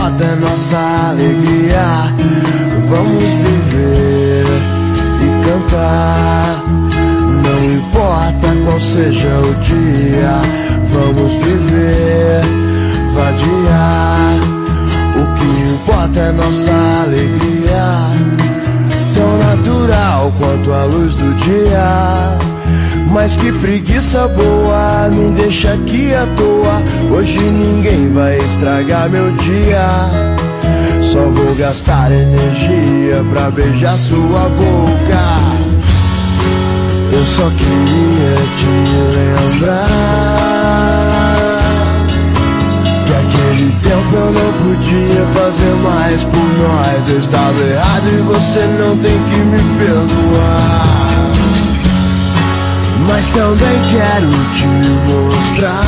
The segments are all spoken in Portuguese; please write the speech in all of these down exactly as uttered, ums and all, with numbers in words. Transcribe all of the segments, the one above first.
É nossa alegria, vamos viver e cantar. Não importa qual seja o dia, vamos viver, vadiar. O que importa é nossa alegria, tão natural quanto a luz do dia. Mas que preguiça boa, me deixa aqui à toa. Hoje ninguém vai estragar meu dia. Só vou gastar energia pra beijar sua boca. Eu só queria te lembrar que aquele tempo eu não podia fazer mais por nós. Eu estava errado e você não tem que me perdoar. Mas também quero te mostrar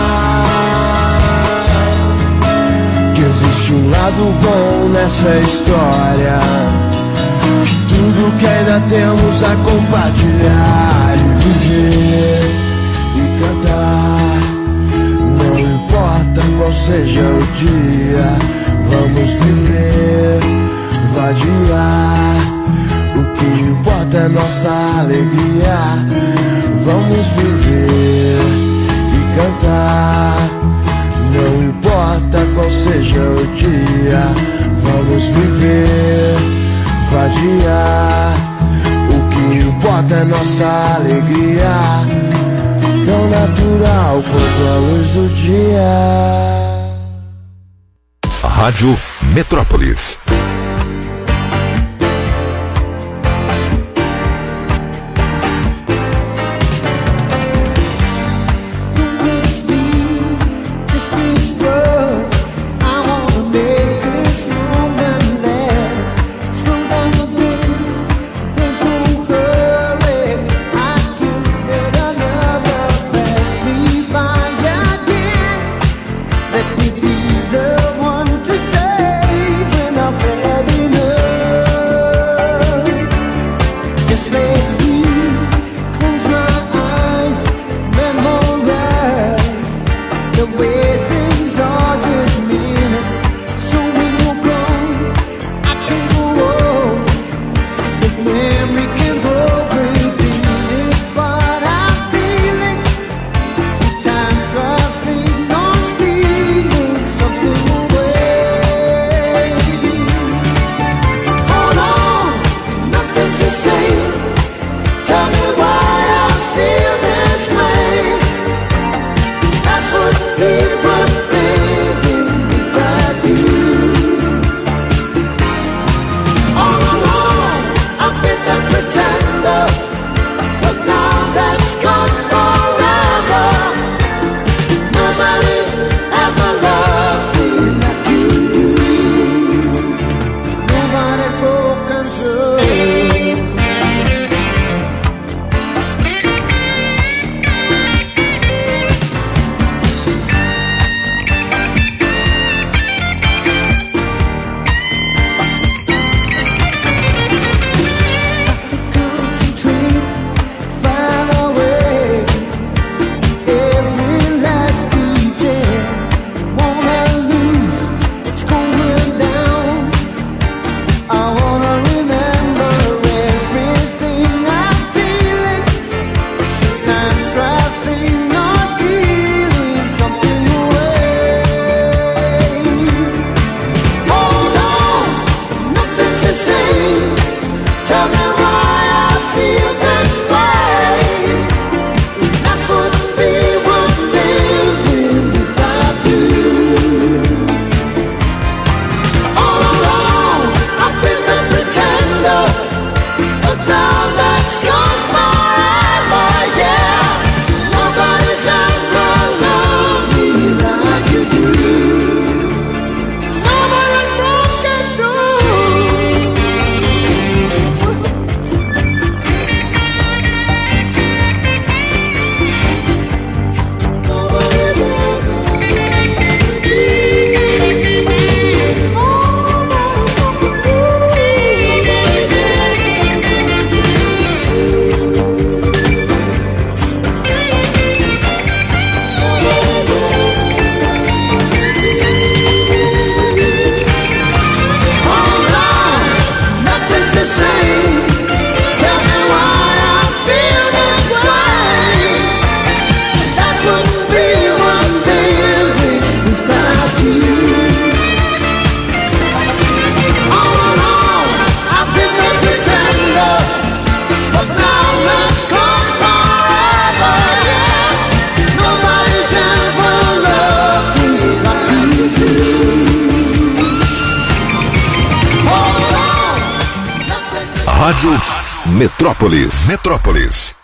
que existe um lado bom nessa história. Tudo que ainda temos a compartilhar e viver e cantar. Não importa qual seja o dia, vamos viver, vadiar. O que importa é nossa alegria. Vamos viver e cantar. Não importa qual seja o dia, vamos viver, vadiar. O que importa é nossa alegria, tão natural quanto a luz do dia. Rádio Metrópolis. Let me be the one to say when I Rádio Metrópolis. Metrópolis.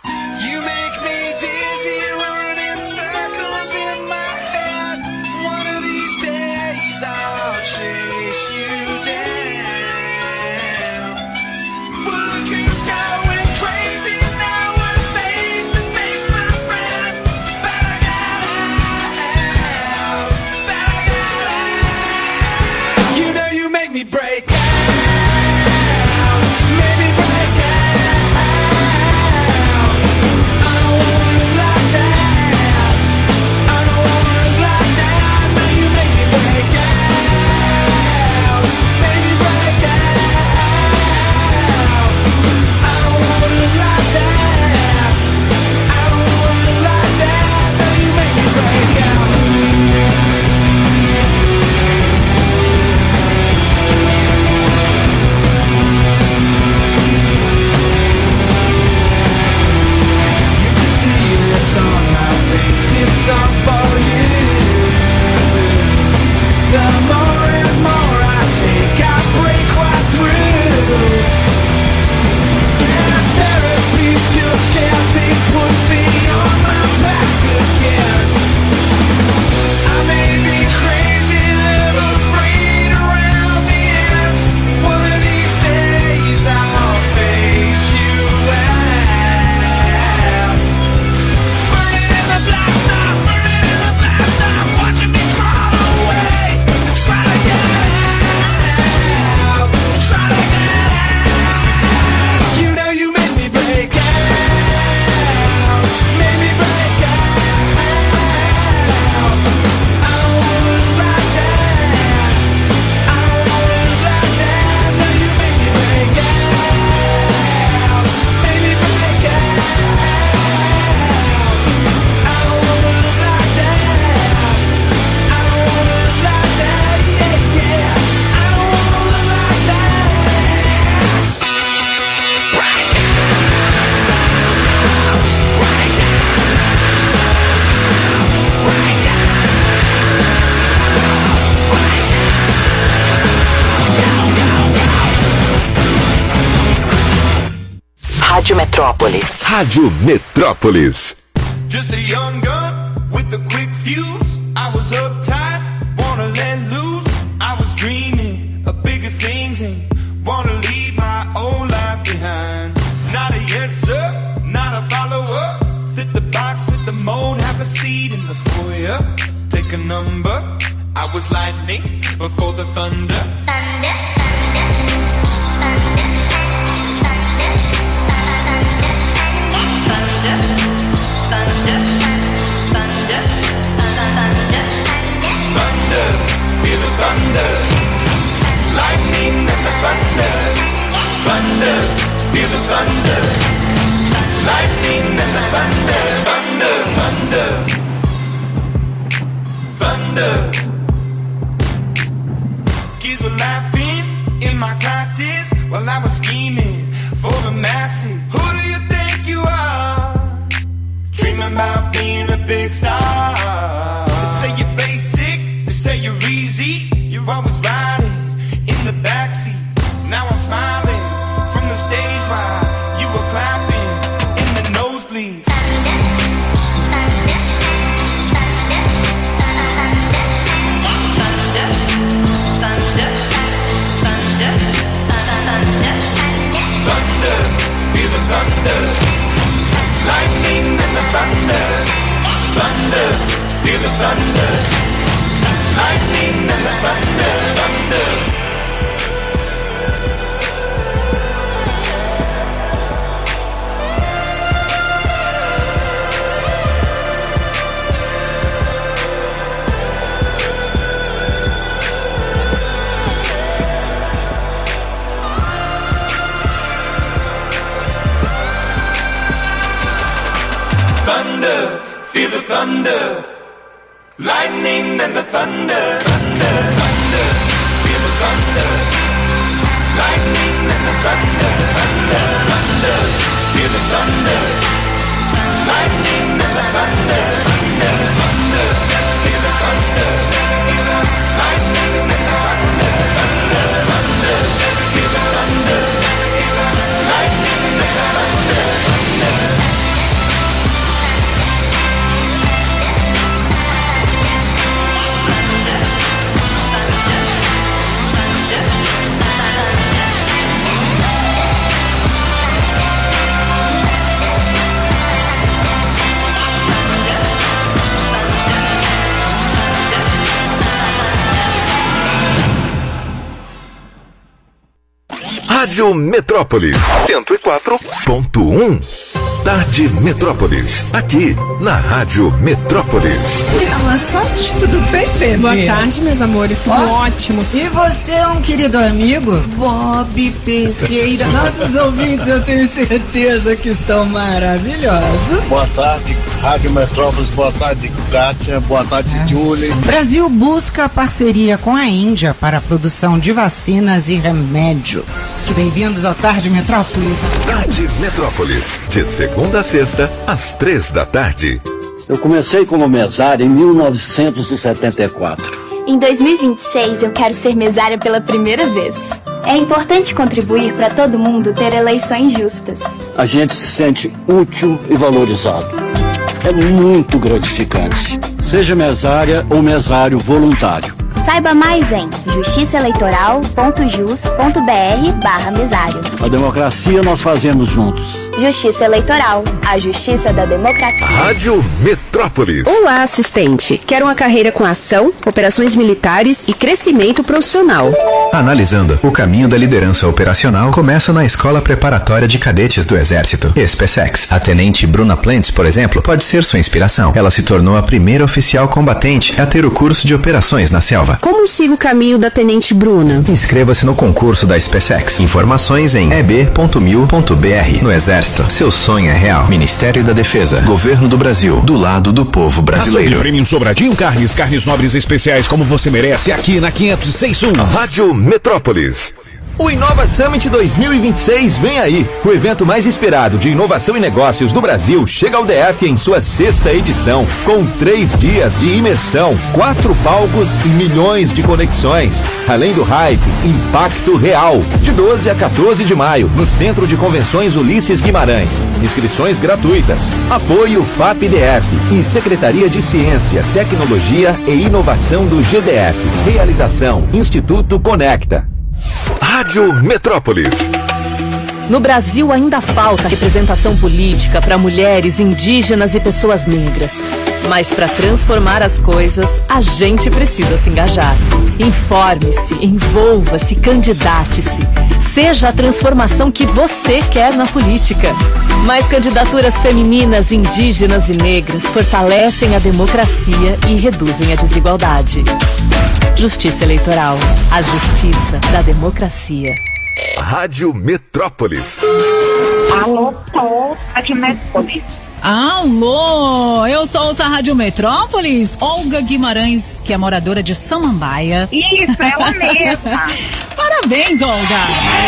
Rádio Metrópolis. Rádio Metrópolis. Just a young gun with a quick fuse. I was uptight, wanna let loose. I was dreaming of bigger things and wanna leave my old life behind. Not a yes sir, not a follower. Fit the box, fit the mold, have a seat in the foyer. Take a number. I was lightning before the thunder. Thunder, thunder, thunder. Thunder, thunder, thunder, thunder, thunder, feel the thunder, lightning and the thunder, thunder, feel the thunder, lightning and the thunder, thunder, thunder, thunder. Kids were laughing in my classes while I was scheming for the masses. Who do you think you are? Dreaming about being a big star. They say you're basic, they say you're easy. You're always riding in the backseat. Now I'm smiling from the stage while you were clapping in the nosebleeds. Thunder, thunder, thunder, thunder, thunder, thunder, thunder, thunder, feel the thunder. Lightning and the thunder, thunder, feel the thunder. Lightning and the thunder, thunder. Thunder, feel the thunder, lightning and the thunder, thunder, thunder, feel the thunder, lightning and the thunder, thunder, thunder, feel the thunder, lightning and the thunder, thunder, thunder, feel the thunder, lightning and the thunder, thunder, thunder, feel the thunder, lightning and the thunder. Rádio Metrópolis cento e quatro ponto um. Tarde Metrópolis, aqui na Rádio Metrópolis. Boa sorte, tudo bem, bebê? Boa tarde, meus amores, tudo oh, ótimo. E você é um querido amigo? Bob Ferreira. Nossos ouvintes, eu tenho certeza que estão maravilhosos. Boa tarde, Rádio Metrópolis. Boa tarde, Kátia. Boa tarde, ah. Julie. Brasil busca parceria com a Índia para a produção de vacinas e remédios. Bem-vindos ao Tarde Metrópolis. Tarde Metrópolis, de segunda a sexta, às três da tarde. Eu comecei como mesário em mil novecentos e setenta e quatro. Em dois mil e vinte e seis, eu quero ser mesária pela primeira vez. É importante contribuir para todo mundo ter eleições justas. A gente se sente útil e valorizado. É muito gratificante. Seja mesária ou mesário voluntário. Saiba mais em justiçaeleitoral.jus.br barra mesário. A democracia nós fazemos juntos. Justiça Eleitoral, a justiça da democracia. Rádio Metrópolis. Olá, assistente. Quero uma carreira com ação, operações militares e crescimento profissional. Analisando, o caminho da liderança operacional começa na Escola Preparatória de Cadetes do Exército, SpaceX. A tenente Bruna Plantz, por exemplo, pode ser sua inspiração. Ela se tornou a primeira oficial combatente a ter o curso de operações na selva. Como sigo o caminho da tenente Bruna? Inscreva-se no concurso da SpaceX. Informações em e b ponto mil ponto b r. No Exército, seu sonho é real. Ministério da Defesa, Governo do Brasil, do lado do povo brasileiro. Prêmio Sobradinho Carnes, carnes nobres especiais como você merece, aqui na quinhentos e seis Sul. Rádio Metrópolis. O Inova Summit dois mil e vinte e seis vem aí. O evento mais esperado de inovação e negócios do Brasil chega ao D F em sua sexta edição, com três dias de imersão, quatro palcos e milhões de conexões. Além do hype, impacto real. De doze a quatorze de maio, no Centro de Convenções Ulisses Guimarães. Inscrições gratuitas. Apoio F A P D F e Secretaria de Ciência, Tecnologia e Inovação do G D F. Realização Instituto Conecta. Rádio Metrópolis. No Brasil ainda falta representação política para mulheres, indígenas e pessoas negras. Mas para transformar as coisas, a gente precisa se engajar. Informe-se, envolva-se, candidate-se. Seja a transformação que você quer na política. Mais candidaturas femininas, indígenas e negras fortalecem a democracia e reduzem a desigualdade. Justiça Eleitoral, a justiça da democracia. Rádio Metrópolis. Alô, sou Rádio Metrópolis. Alô, eu sou a Rádio Metrópolis, Olga Guimarães, que é moradora de Samambaia. Isso, ela mesma. Parabéns, Olga.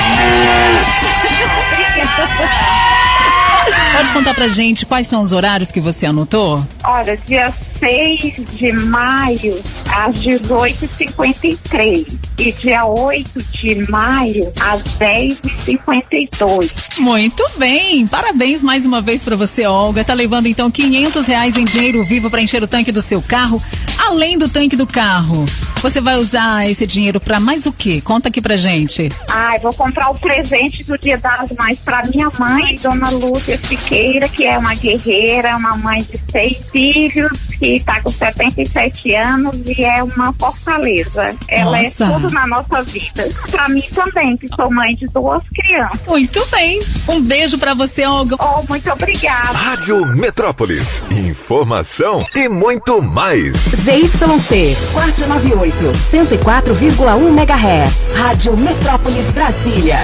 Pode contar pra gente quais são os horários que você anotou? Olha, dia seis de maio, às dezoito e cinquenta e três. E dia oito de maio, às dez e cinquenta e dois. Muito bem, parabéns mais uma vez pra você, Olga. Tá levando então quinhentos reais em dinheiro vivo pra encher o tanque do seu carro. Além do tanque do carro, você vai usar esse dinheiro pra mais o quê? Conta aqui pra gente. Ah, eu vou comprar o presente do Dia das Mães pra minha mãe, Dona Lúcia Siqueira, que é uma guerreira, uma mãe de seis filhos, que tá com setenta e sete anos e é uma fortaleza. Ela Nossa. É tudo na nossa vida. Pra mim também, que sou mãe de duas crianças. Muito bem. Um beijo pra você, Olga. Oh, muito obrigada. Rádio Metrópolis. Informação e muito mais. Z Y C quatrocentos e noventa e oito, cento e quatro vírgula um megahertz. Rádio Metrópolis Brasília.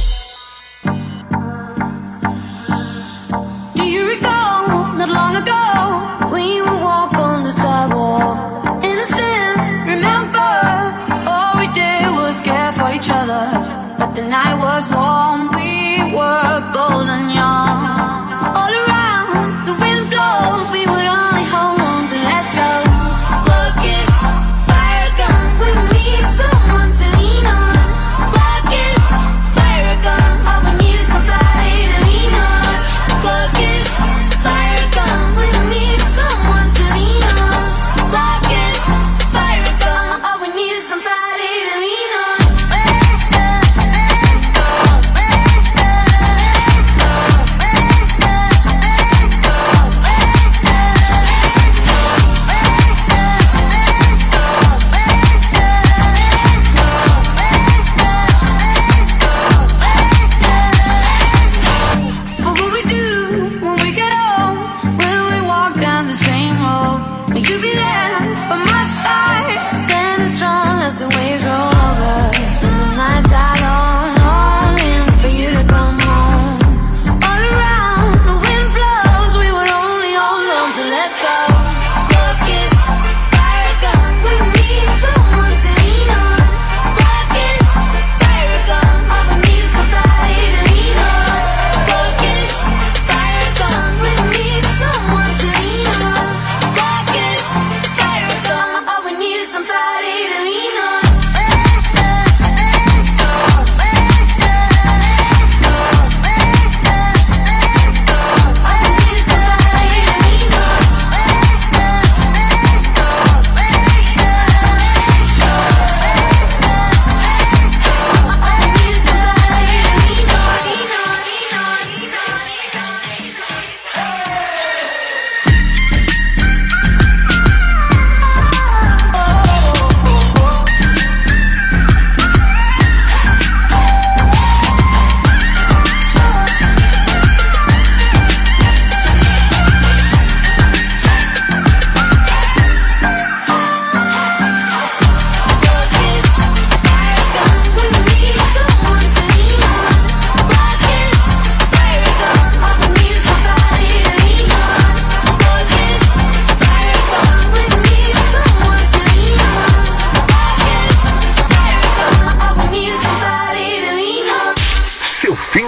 Do you recall not long ago when you would walk on the sidewalk? Innocent, remember, all we did was care for each other. But the night was warm, we were bold and young. All around, the wind blows, we would only hold on to let go. Blood kiss, fire gun, when we need someone to lean on. Blood kiss, fire gun, all we need is somebody to lean on. Blood kiss, fire gun, when we need someone to lean on. Blood kiss, fire gun, all we need is somebody to lean on.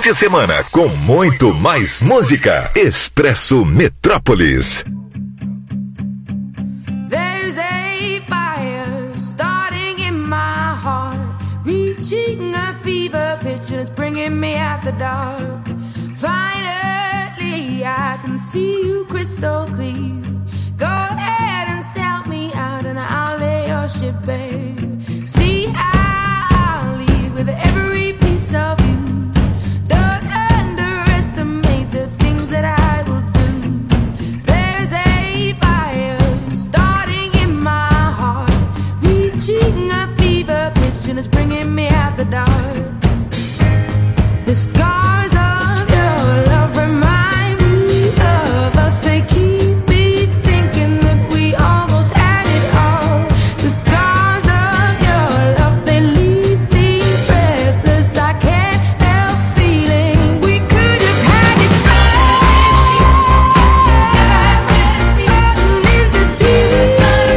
de semana com muito mais música. Expresso Metrópolis. There's a fire starting in my heart, reaching a fever pitch and it's bringing me out the dark. Finally, I can see you crystal clear. Go ahead and sell me out and I'll lay your ship bare. See, I'll leave with every piece of you. Don't underestimate the things that I will do. There's a fire starting in my heart, reaching a fever pitch and it's bringing me out the dark. The scars of your love remind me of us. They keep me thinking that we almost had it all. The scars of your love, they leave me breathless. I can't help feeling we could have had it all. In the deep,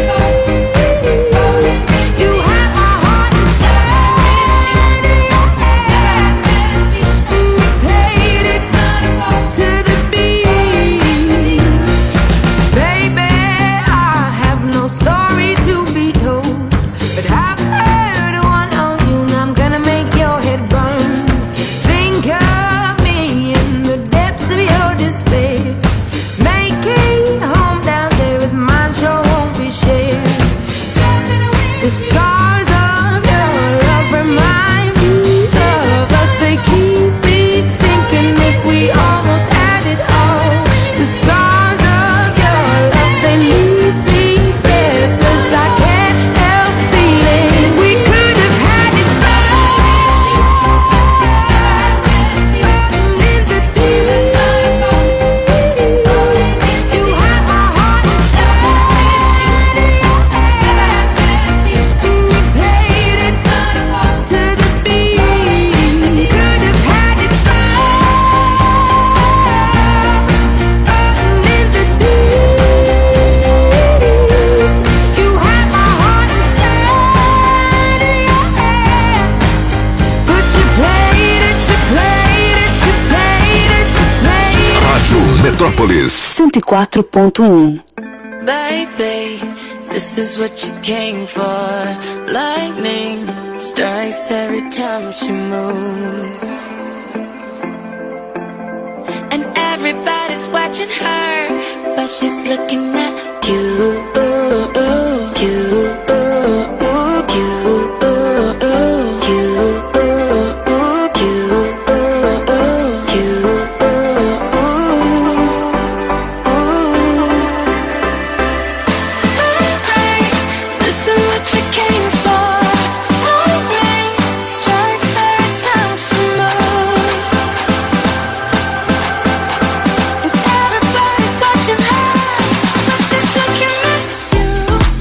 you have my heart inside of your hand, and you played it to the beat. Baby, I have no story to be told, but I've heard one on you and I'm gonna make your head burn. Think of me in the depths of your despair. Make a home down there as mine sure won't be shared. The scars of your love remind me of us. They keep me thinking that we almost had it all. The scars of your love, they leave me breathless. I can't help feeling we could have had it all. In the deep, you have my heart inside of your hand, and you played it to the beat. Could have had it all. In the deep, you have my heart inside of your hand, but you played it, you played it, you played it, you played it. Rádio Metrópolis. cento e quatro ponto um. Baby, this is what you came for. Lightning strikes every time she moves, and everybody's watching her, but she's looking at you. You, you, this is what you came for. Lightning strikes every time she moves, and everybody's watching her, but she's looking at you.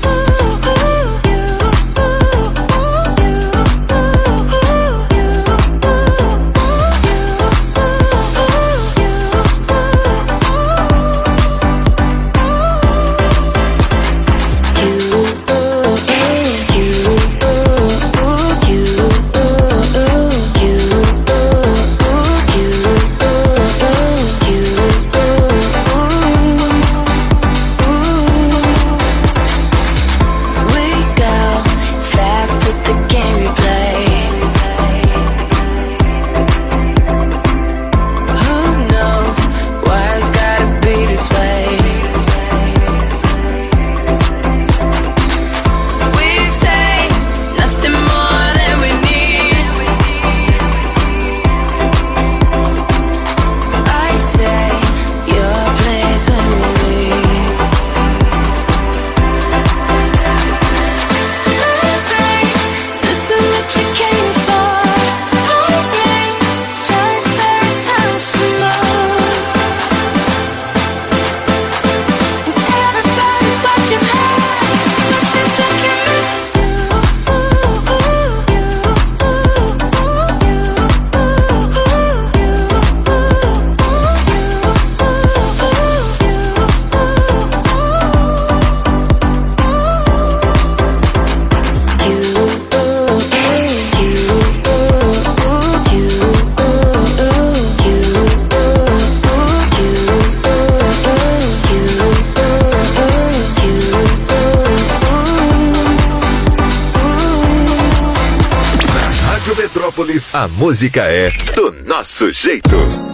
Metrópolis, a música é do nosso jeito.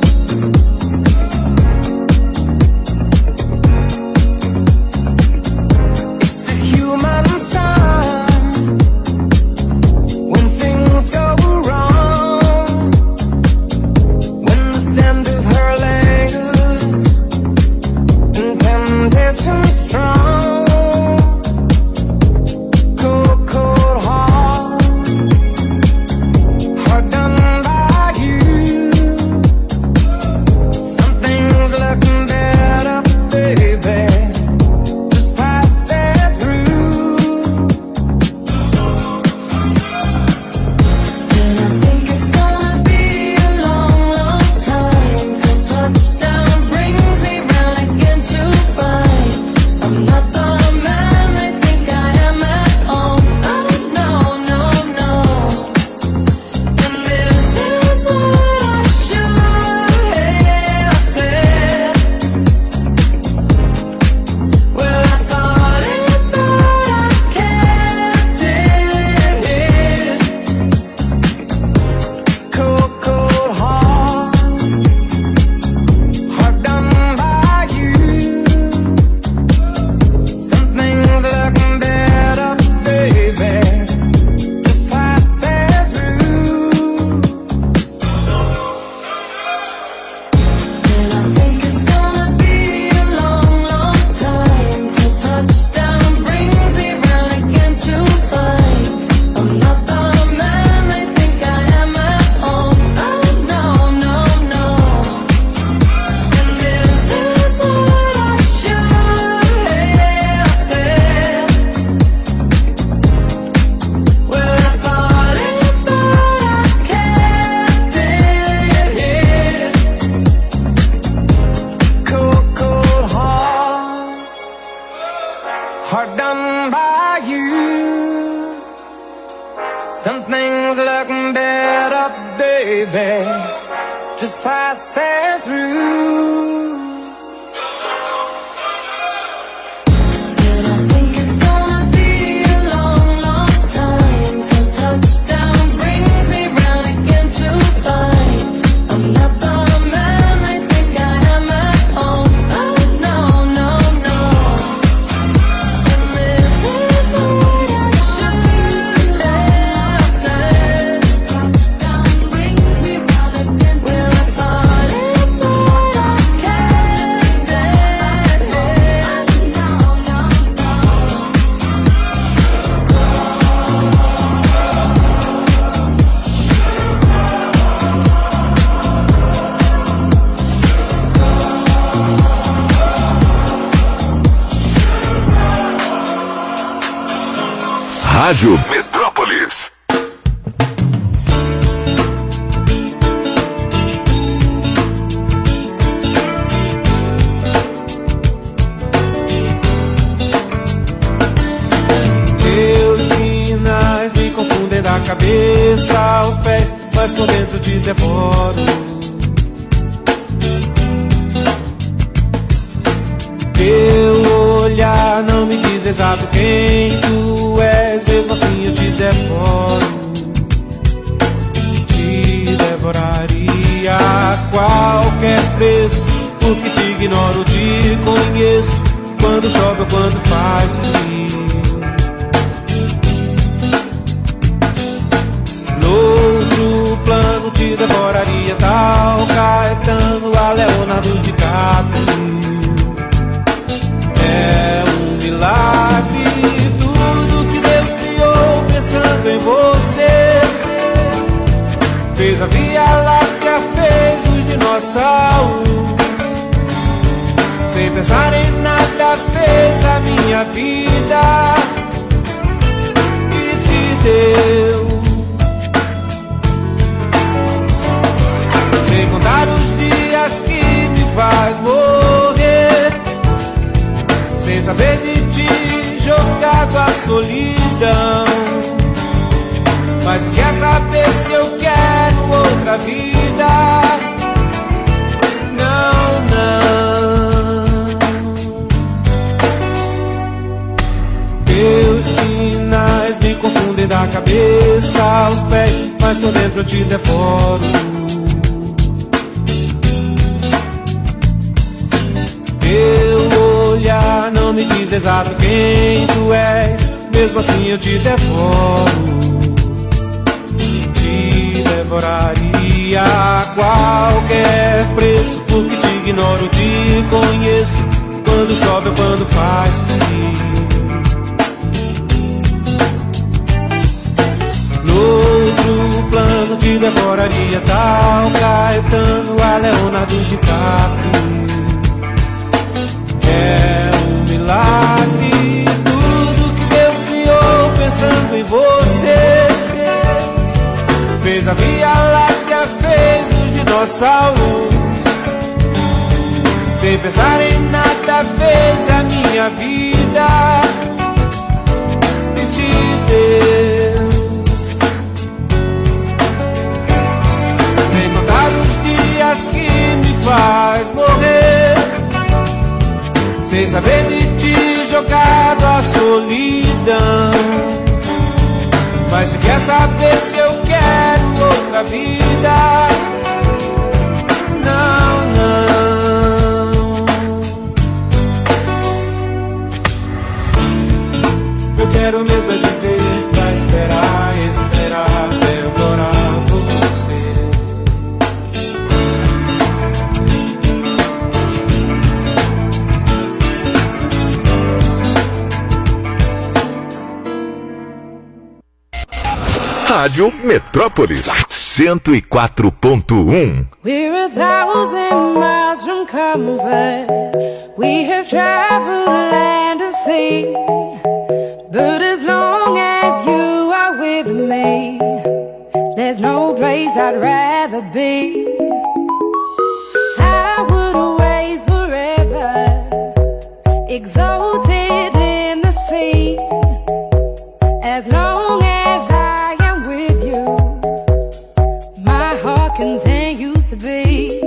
Rádio Metrópolis. Meus sinais me confundem da cabeça aos pés, mas por dentro te devoro. Teu olhar não me diz exato quem tu és, mesmo assim eu te devoro. Te devoraria a qualquer preço, porque te ignoro, te conheço, quando chove ou quando faz frio. Noutro plano te devoraria tal Caetano a Leonardo DiCaprio. É um milagre tudo que Deus criou pensando em você. Fez a Via Láctea, fez os dinossauros. Sem pensar em nada fez a minha vida e te deu. Sem contar os dias que me faz morrer, sem saber de ti, jogado à solidão. Mas quer saber se eu quero outra vida? Não, não. Teus sinais me confundem da cabeça aos pés, mas por dentro eu te devoro. Teu olhar não me diz exato quem tu és, mesmo assim eu te devoro. Te devoraria a qualquer preço, porque te ignoro, te conheço. Quando chove ou quando faz frio. No outro plano te devoraria tal Caetano a Leonardo DiCaprio. É um milagre tudo que Deus criou pensando em você. Fez a Via Láctea, fez os dinossauros. Sem pensar em nada fez a minha vida e te deu. Sem contar os dias que me faz morrer, sem saber de ti jogado à solidão. Mas se quer saber se eu quero outra vida, não, não. Eu quero mesmo é viver pra esperar, esperar, devorar você. Rádio Metrópolis cento e quatro ponto um. We're a thousand miles from comfort. We have traveled land and sea. But as long as you are with me, there's no place I'd rather be. I would away forever, exalted in the sea. As long as I am with you, my heart continues to beat.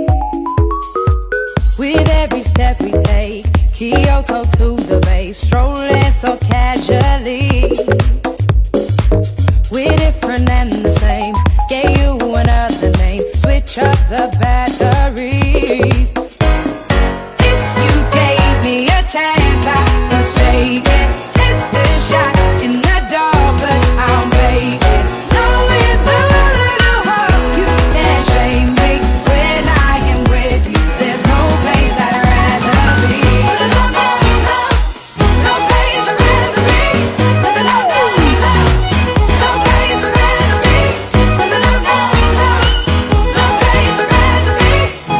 With every step we take, Kyoto to the bay, strolling so casually. We're different and the same, gave you another name, switch up the batteries. If you gave me a chance, I would take it. It's a shot in the dark, but I'll make it. Knowing the little hope, you can't shame me. When I am with you, there's no place I'd rather be. No, no, no, no place I'd rather be. No, no, no, no, no place I'd rather be. No, no, no, no, no place I'd rather be.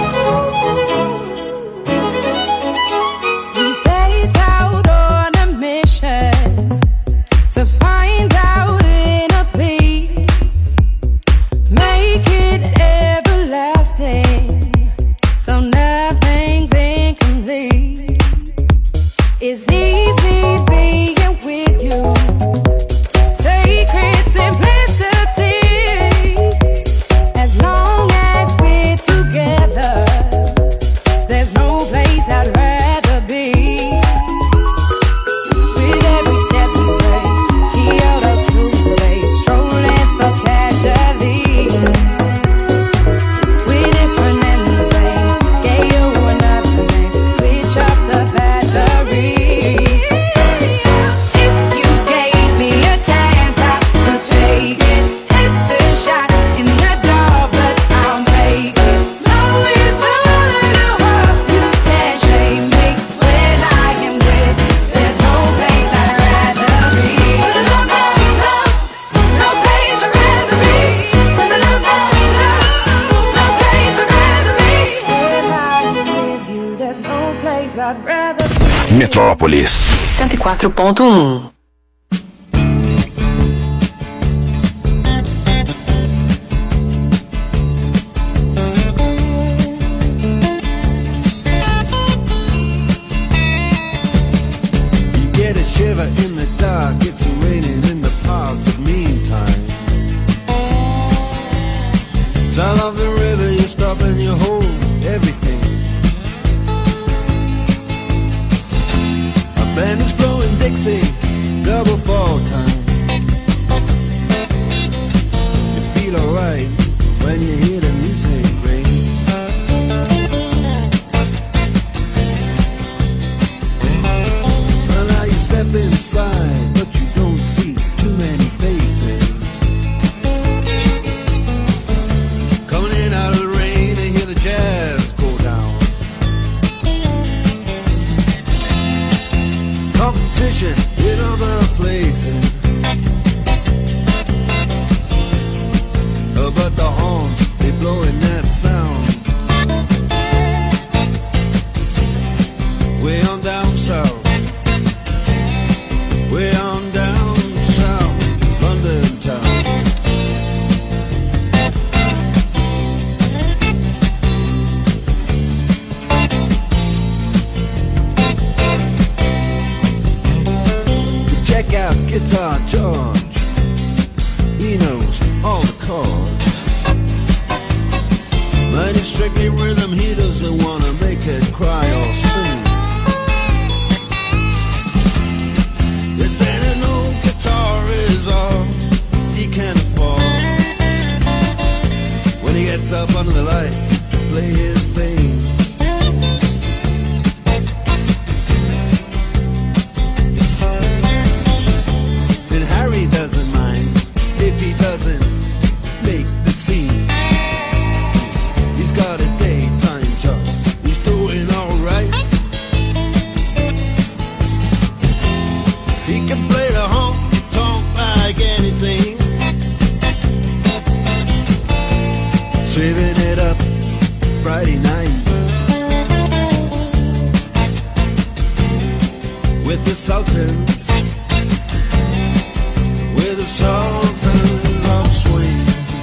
We set out on a mission to find out inner peace, make it everlasting, so nothing's incomplete. It's easy being with you, sacred simplicity. As long as we're together, there's no place I'd rather be. With every step we take, Kyoto to the bay, strolling so casually. We're different and the same, gave you another name, switch up the batteries. If you gave me a chance, I would take it. It's a shot in the dark, but I'll make it. Knowing the little hope, you can't shame me. When I am with you, there's no place I'd rather be. No, no, no, no place I'd rather be. No, no, no, no, no place I'd rather be. When I am with you, there's no place I'd rather be. Metrópolis cento e quatro ponto um. You get a shiver in the dark, it's raining in the park, but meantime, sound of the river, you stop and you hold everything. A band is blowing Dixie, double fall time. You feel alright. blowing that sound. Way on down south, way on down south, London town. Check out Guitar George, he knows all the chords. But it's strictly rhythm, he doesn't wanna make it cry or sing. If that an old guitar is all he can afford, when he gets up under the lights to play his thing. And Harry doesn't mind if he doesn't make the scene. He's got a daytime job, he's doing alright. He can play the honky-tonk like anything, saving it up Friday night with the Sultans, with the Sultans of Swing.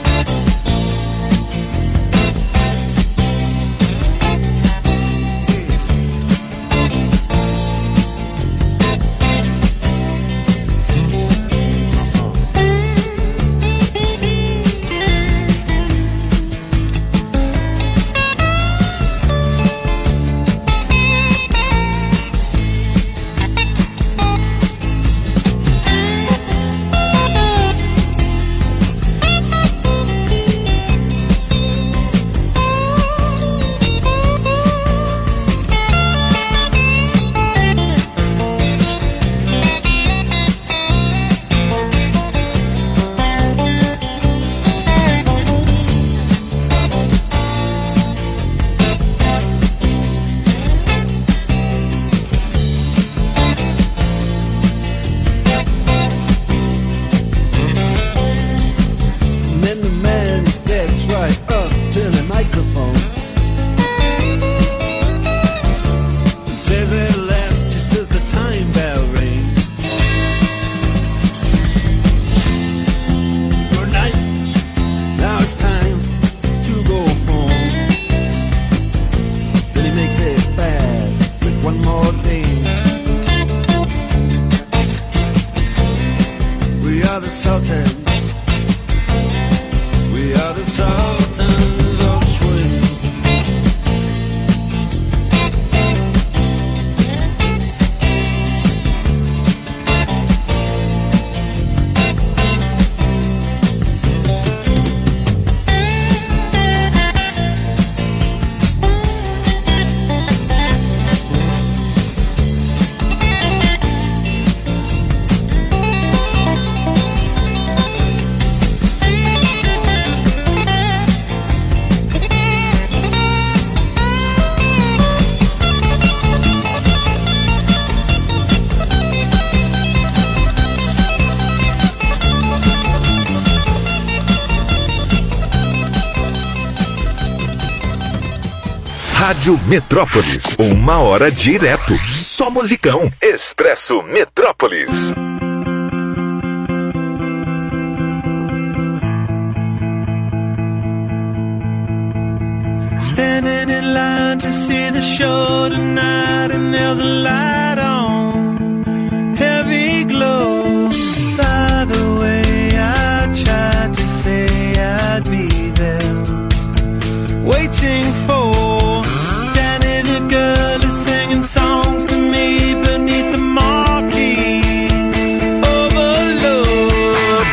Rádio Metrópolis, uma hora direto, só musicão. Expresso Metrópolis. Standing in line to see the show tonight, and there's a light on, heavy glow. By the way, I tried to say I'd be there, waiting for Danny the girl is singing songs to me beneath the marquee. Overload.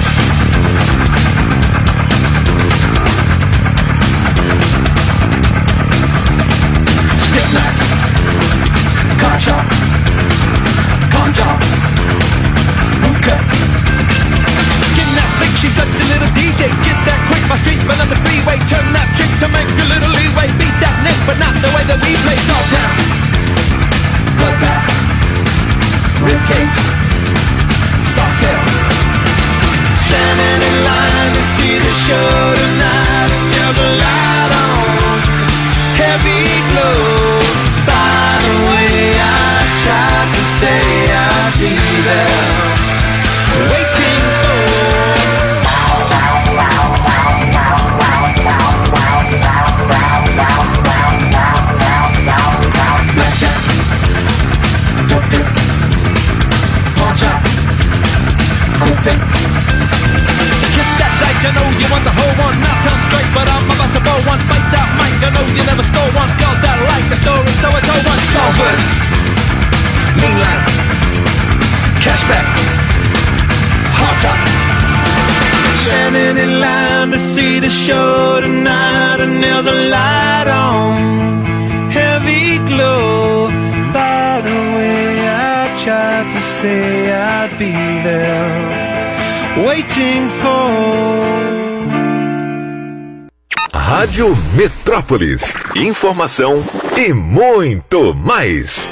Stick knife, car chop, pawn job, hookah. Skin that flick, she's such a little D J. Get that quick, my streets run on the freeway. Turn that chick to make a little leeway. Beat that nick, but not the way that we play. All down, bloodbath, ribcage, soft tail. Standing in line to see the show tonight, and there's a the show tonight, and there's a light on, heavy glow. By the way, I tried to say I'd be there, waiting for. Rádio Metrópolis. Informação e muito mais.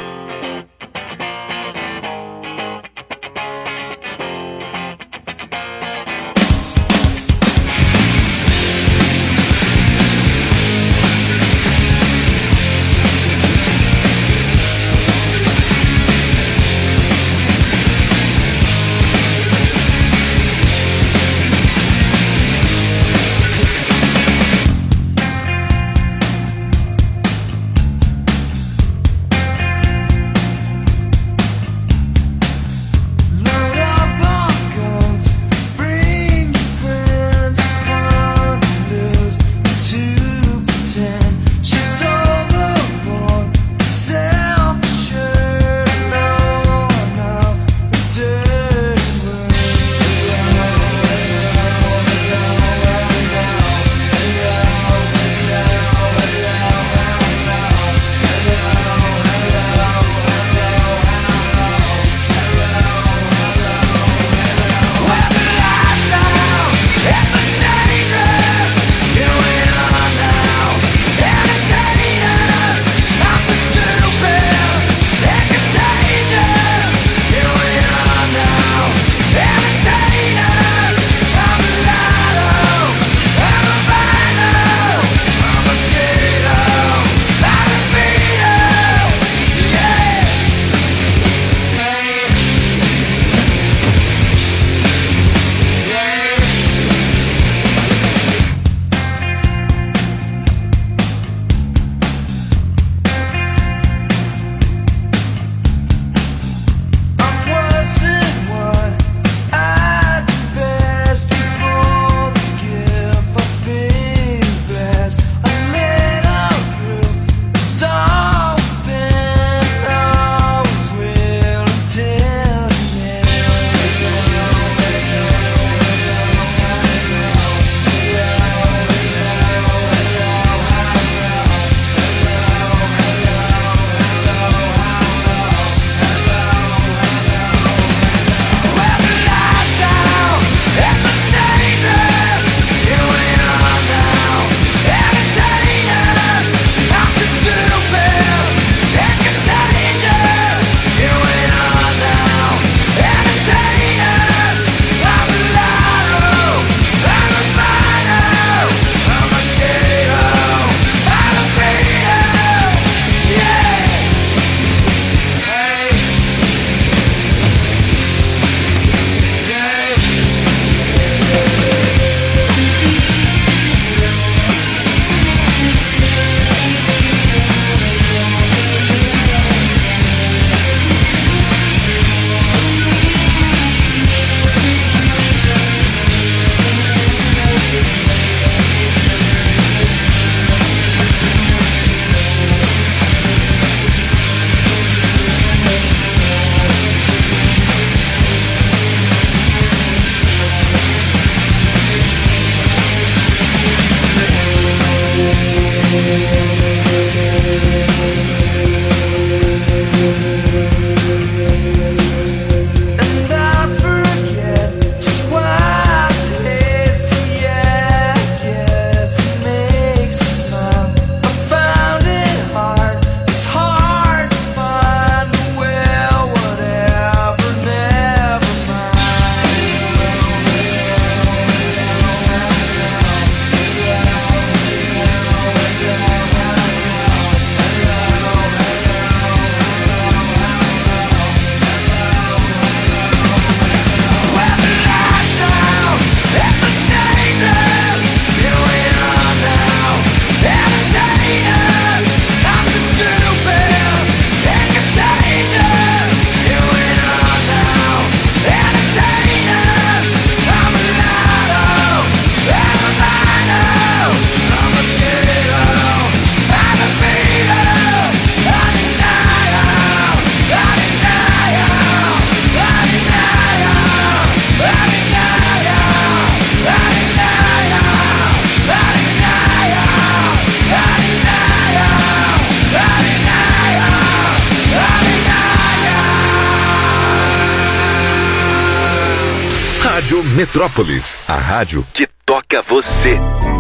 Rádio Metrópolis, a rádio que toca você.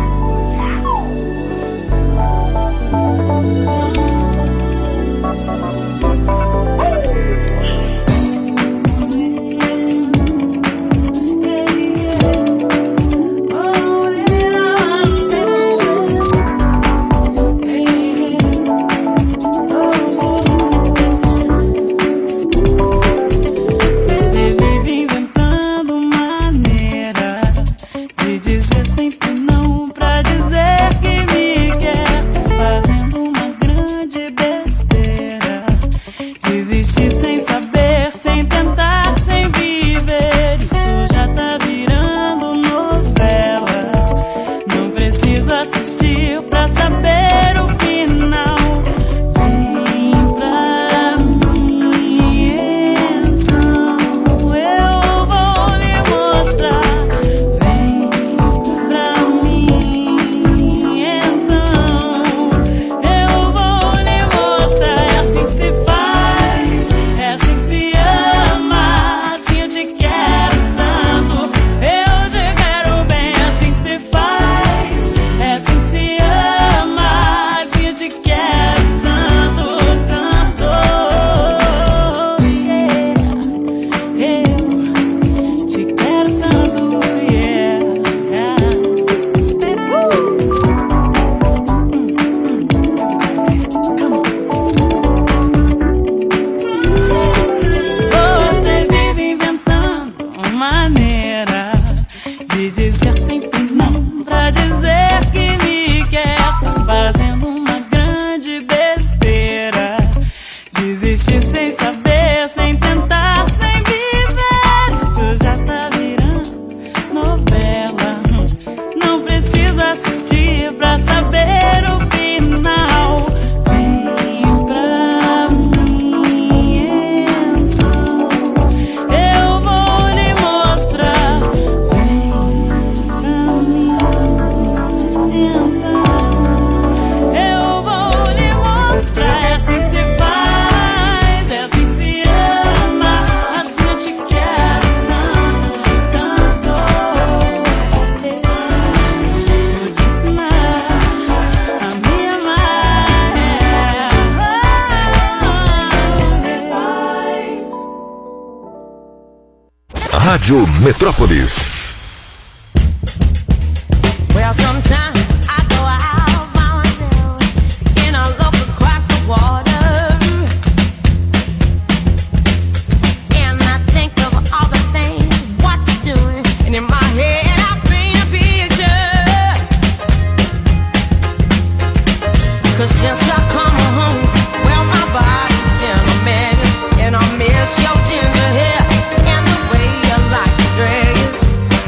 Rádio Metrópolis. Well, sometimes I go out by myself and I look across the water and I think of all the things what you're doing, and in my head I paint a picture. 'Cause since I come home, well, my body's been a mess, and I miss your ginger hair and the way you like to dress.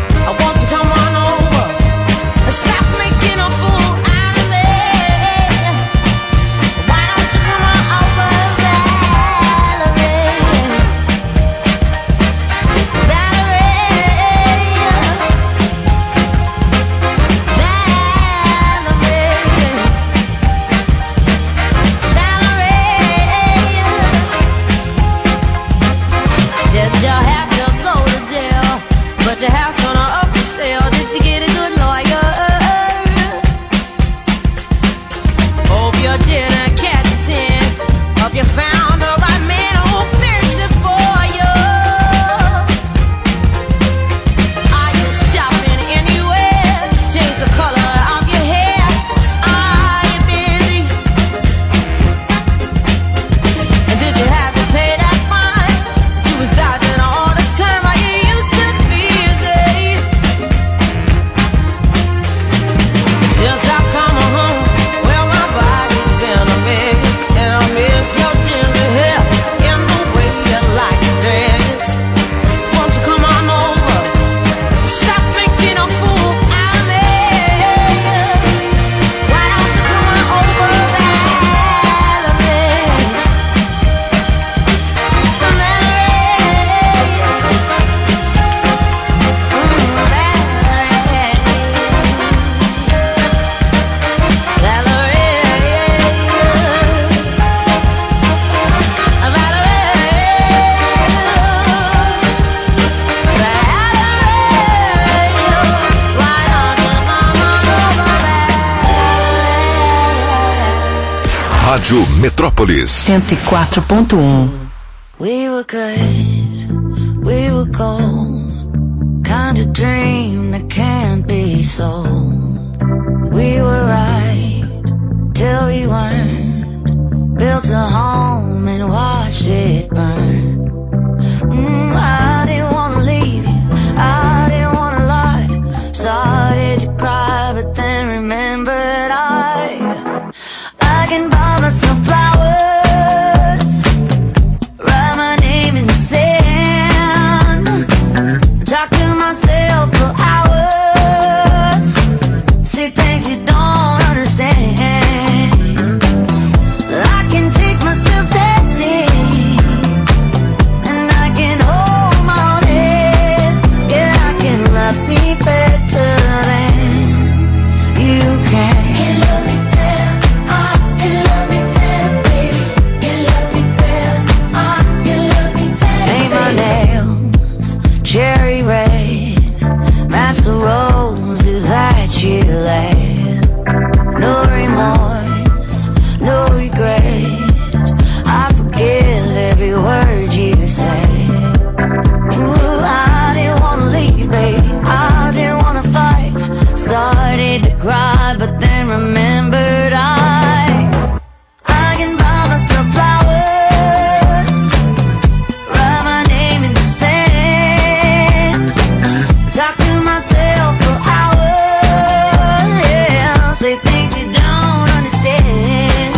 Rádio Metrópolis cento e quatro ponto um. We were good, we were gold, kind of dream that can't be sold. We were right till we weren't, built a home and watched it burn. Mm, I didn't wanna leave you, I didn't wanna lie. Started to cry, but then remembered I I can buy myself flowers, write my name in the sand, talk to myself for hours, say things you don't understand. I can take myself dancing, and I can hold my own head. Yeah, I can love me better than you can. Can love me better, I can love me better, baby. Can love me better, I can love me better. Paint my nails cherry red, match the roses that you laid. No remorse, no regret, I forgive every word you say. Ooh, I didn't wanna leave, babe, I didn't wanna fight. Started to cry, but then remembered I I can buy myself flowers, write my name in the sand, talk to myself for hours, yeah, say things you don't understand.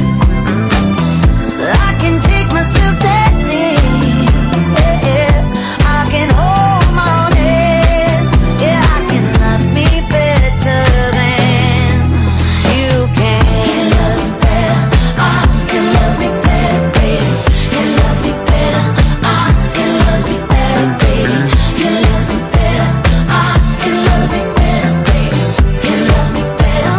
I can take myself dancing, yeah, yeah. I can hold my own head, yeah, I can love me better than you can. Can love me better, I can love me better, baby. Can love me better, I can love me better, baby. Can love me better, I can love me better, baby. Can love me better,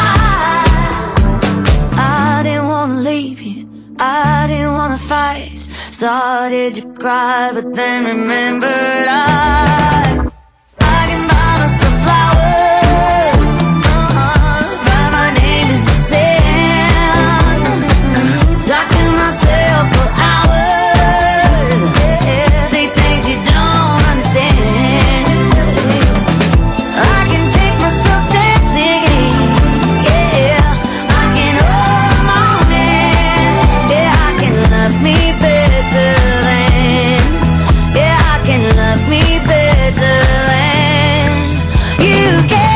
I I didn't wanna leave you, I didn't wanna fight. Started to cry, but then remembered I I can buy myself flowers, uh-uh, write my name in the sand, talk to myself for hours, yeah, say things you don't understand. I can take myself dancing, yeah, I can hold my own hand, yeah, I can love me better than, yeah, I can love me better than you can.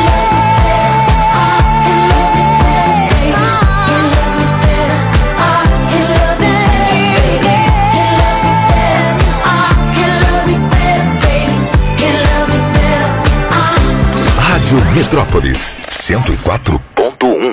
Rádio Metrópolis cento e quatro ponto um.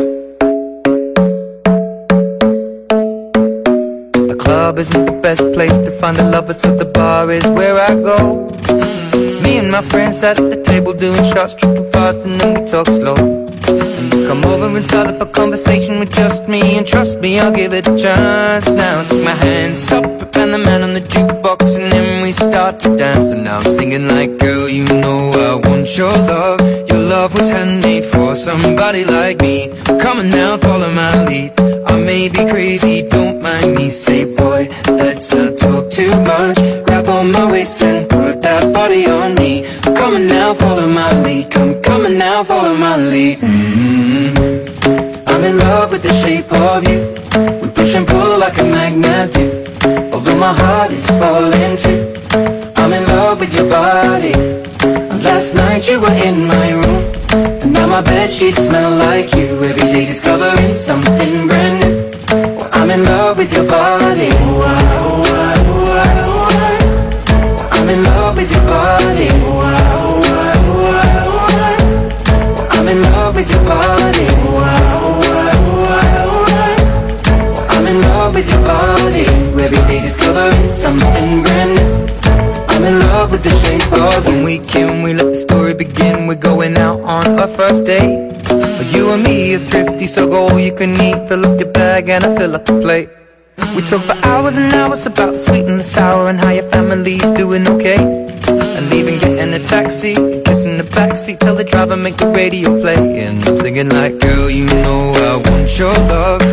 The club isn't the best place to find the lovers, so the bar is where I go. Me and my friends at the table doing shots, tripping fast, and then we talk slow. And you come over and start up a conversation with just me, and trust me, I'll give it a chance. Now take my hand, stop it, and the man on the jukebox, and then we start to dance. And now I'm singing like, girl, you know I want your love. Your love was handmade for somebody like me. Come on now, follow my lead. I may be crazy, don't mind me. Say, boy, let's not talk too much. Grab on my waist and put that body on me. Come on now, follow my lead. Come, come on now, follow my lead. Mm-hmm. I'm in love with the shape of you. We push and pull like a magnet do. Although my heart is falling too. I'm in love with your body. Last night you were in my room, and now my bedsheets smell like you. Every day discovering something brand new. Well, I'm in love with your body. Oh, I, oh, I, oh, I, oh, I. I'm in love with your body. Oh, I, oh, I, oh, I, oh, I. Well, I'm in love with your body. Oh, I, oh, I, oh, I, oh, I. I'm in love with your body. Every day discovering something brand new. I'm in love with the shape of you. When we can, we let the story begin. We're going out on our first date. But you and me are thrifty, so go all you can eat. Fill up your bag and I fill up the plate. We talk for hours and hours about the sweet and the sour, and how your family's doing okay. And leaving, getting a taxi, kissing the backseat, tell the driver make the radio play. And I'm singing like, girl, you know I want your love. Your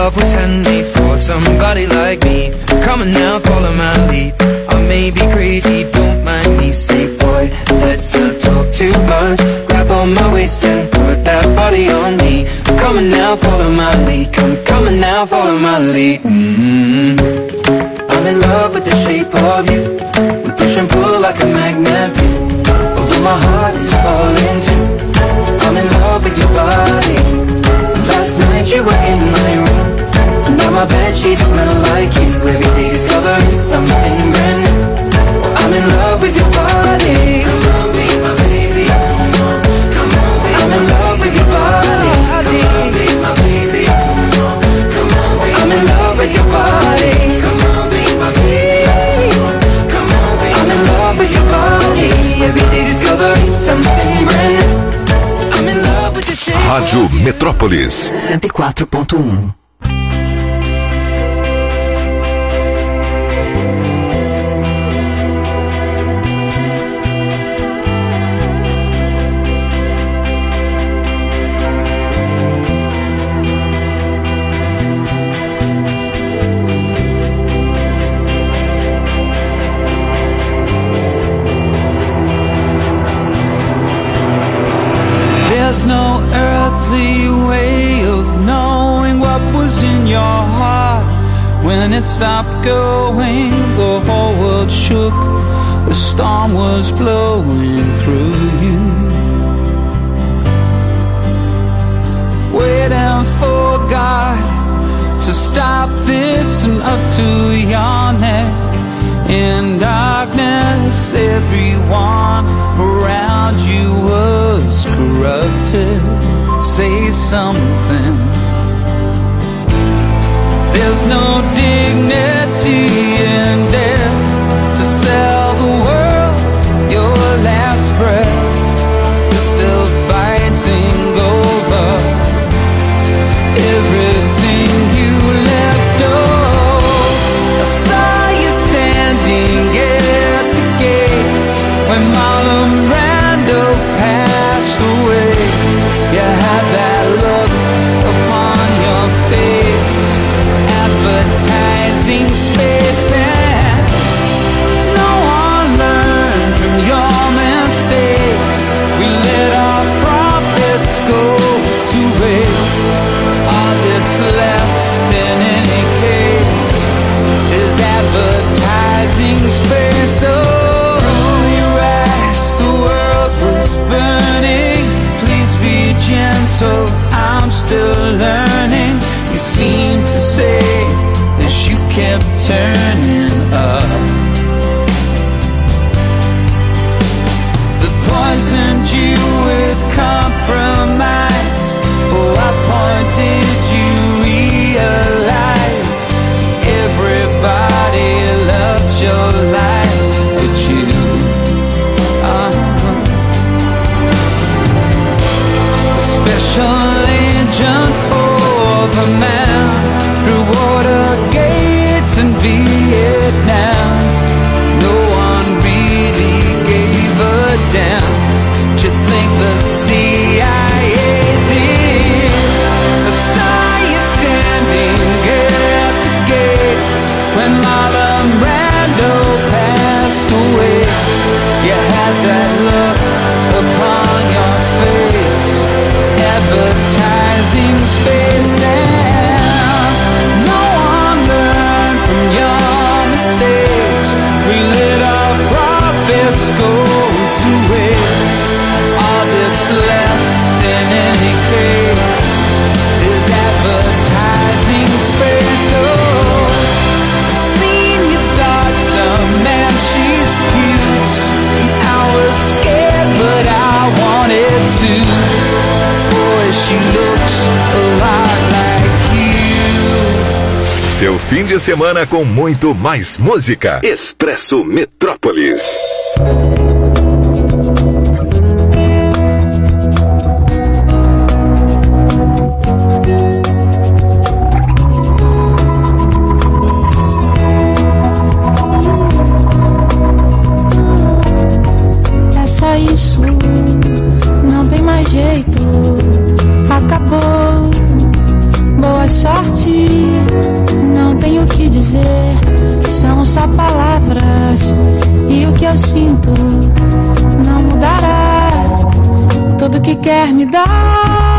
love was handmade for somebody like me. Come on now, follow my lead. I may be crazy, don't mind me. Say boy, let's not talk too much. Grab on my waist and put that body on me. Come on now, follow my lead. Come, come on now, follow my lead. Mm-hmm. I'm in love with the shape of you. We push and pull like a magnet do. Although my heart is falling too. I'm in love with your body. Last night you were in my room. Now my bedsheets smell like you. Every day discovering something brand new. I'm in love with your body. Come on, be my baby. Come on, come on, be I'm in love with your body. Come on, be my baby. Come on, come on, be I'm in love with your body. Come on, be my baby. Come on, be I'm in love with your body. Every day discovering something brand new. I'm in love with the shape. Rádio Metrópolis cento e quatro ponto um. There's no earthly way of knowing what was in your heart. When it stopped going, the whole world shook. The storm was blowing through you. Waiting for God to stop this and up to your neck. In darkness, everyone around you was corrupted. Say something. There's no dignity in death to sell the world your last breath. You're still fighting over everything you left. Oh, I saw you standing at the gates when Marlon Brando passed away. You had that look upon your face, advertising space, and no one learned from your mistakes. We let our profits go to waste. All that's left in any case is advertising space. Oh, through your eyes the world was burning. Please be gentle, I'm still learning. You seem to say that you kept turning up. They poisoned you with compromise. Oh, what point did you realize? Everybody loves your life but you. Uh-huh. Special agent for the man through water gates in Vietnam. No one really gave a damn. Do you think the C I A did? I saw you standing at the gates when Marlon Brando passed away. You had that look upon your face, advertising space, and no one learned from your mistakes. We let our profits go to waste. All that's left in any case is advertising space. Oh, I've seen your daughter, man, she's cute. I was scared, but I wanted to. Boy, she looks a lot like you. Seu fim de semana com muito mais música. Expresso Metrópolis. É só isso, não tem mais jeito. Acabou, boa sorte. sinto não mudará. Tudo que quer me dar